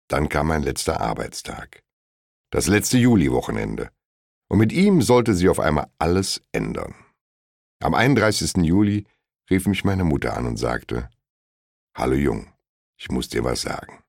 Dann kam mein letzter Arbeitstag. Das letzte Juliwochenende. Und mit ihm sollte sich auf einmal alles ändern. Am 31. Juli rief mich meine Mutter an und sagte: »Hallo Jung, ich muss dir was sagen.«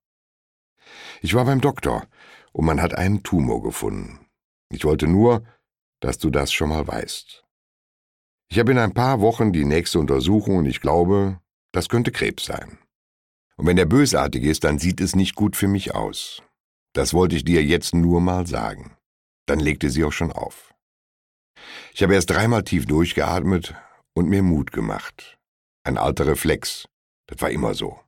Ich war beim Doktor und man hat einen Tumor gefunden. Ich wollte nur, dass du das schon mal weißt. Ich habe in ein paar Wochen die nächste Untersuchung und ich glaube, das könnte Krebs sein. Und wenn der bösartig ist, dann sieht es nicht gut für mich aus. Das wollte ich dir jetzt nur mal sagen. Dann legte sie auch schon auf. Ich habe erst 3-mal tief durchgeatmet und mir Mut gemacht. Ein alter Reflex, das war immer so.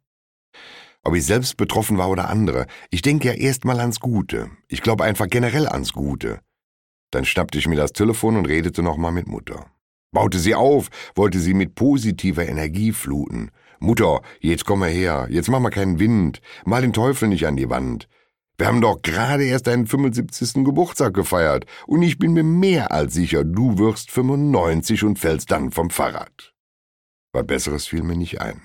Ob ich selbst betroffen war oder andere, ich denke ja erst mal ans Gute. Ich glaube einfach generell ans Gute. Dann schnappte ich mir das Telefon und redete nochmal mit Mutter. Baute sie auf, wollte sie mit positiver Energie fluten. »Mutter, jetzt komm mal her, jetzt mach mal keinen Wind, mal den Teufel nicht an die Wand. Wir haben doch gerade erst deinen 75. Geburtstag gefeiert und ich bin mir mehr als sicher, du wirst 95 und fällst dann vom Fahrrad.« Was Besseres fiel mir nicht ein.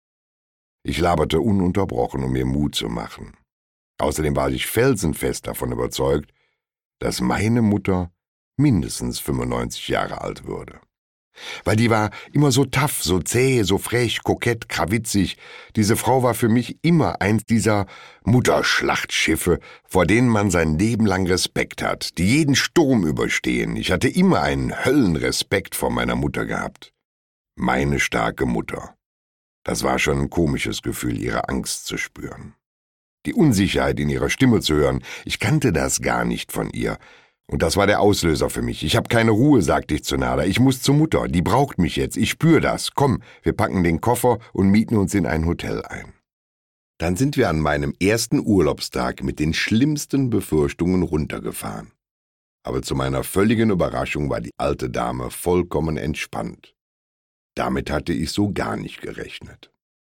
Ich laberte ununterbrochen, um mir Mut zu machen. Außerdem war ich felsenfest davon überzeugt, dass meine Mutter mindestens 95 Jahre alt würde. Weil die war immer so tough, so zäh, so frech, kokett, krawitzig. Diese Frau war für mich immer eins dieser Mutterschlachtschiffe, vor denen man sein Leben lang Respekt hat, die jeden Sturm überstehen. Ich hatte immer einen Höllenrespekt vor meiner Mutter gehabt. Meine starke Mutter. Das war schon ein komisches Gefühl, ihre Angst zu spüren. Die Unsicherheit in ihrer Stimme zu hören, ich kannte das gar nicht von ihr. Und das war der Auslöser für mich. Ich habe keine Ruhe, sagte ich zu Nada. Ich muss zur Mutter, die braucht mich jetzt. Ich spüre das. Komm, wir packen den Koffer und mieten uns in ein Hotel ein. Dann sind wir an meinem ersten Urlaubstag mit den schlimmsten Befürchtungen runtergefahren. Aber zu meiner völligen Überraschung war die alte Dame vollkommen entspannt. Damit hatte ich so gar nicht gerechnet.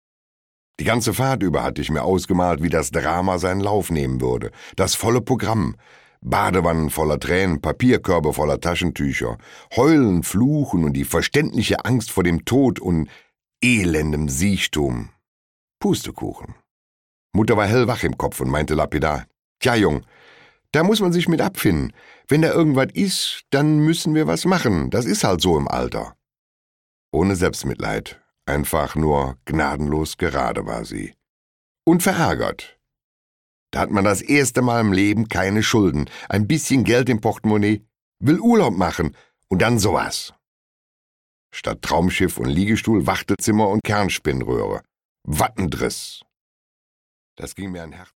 Die ganze Fahrt über hatte ich mir ausgemalt, wie das Drama seinen Lauf nehmen würde. Das volle Programm. Badewannen voller Tränen, Papierkörbe voller Taschentücher, Heulen, Fluchen und die verständliche Angst vor dem Tod und elendem Siechtum. Pustekuchen. Mutter war hellwach im Kopf und meinte lapidar: »Tja, Jung, da muss man sich mit abfinden. Wenn da irgendwas ist, dann müssen wir was machen. Das ist halt so im Alter.« Ohne Selbstmitleid, einfach nur gnadenlos gerade war sie. Und verärgert. Da hat man das erste Mal im Leben keine Schulden, ein bisschen Geld im Portemonnaie, will Urlaub machen und dann sowas. Statt Traumschiff und Liegestuhl, Wartezimmer und Kernspinnröhre. Wattendriss. Das ging mir ein Herz.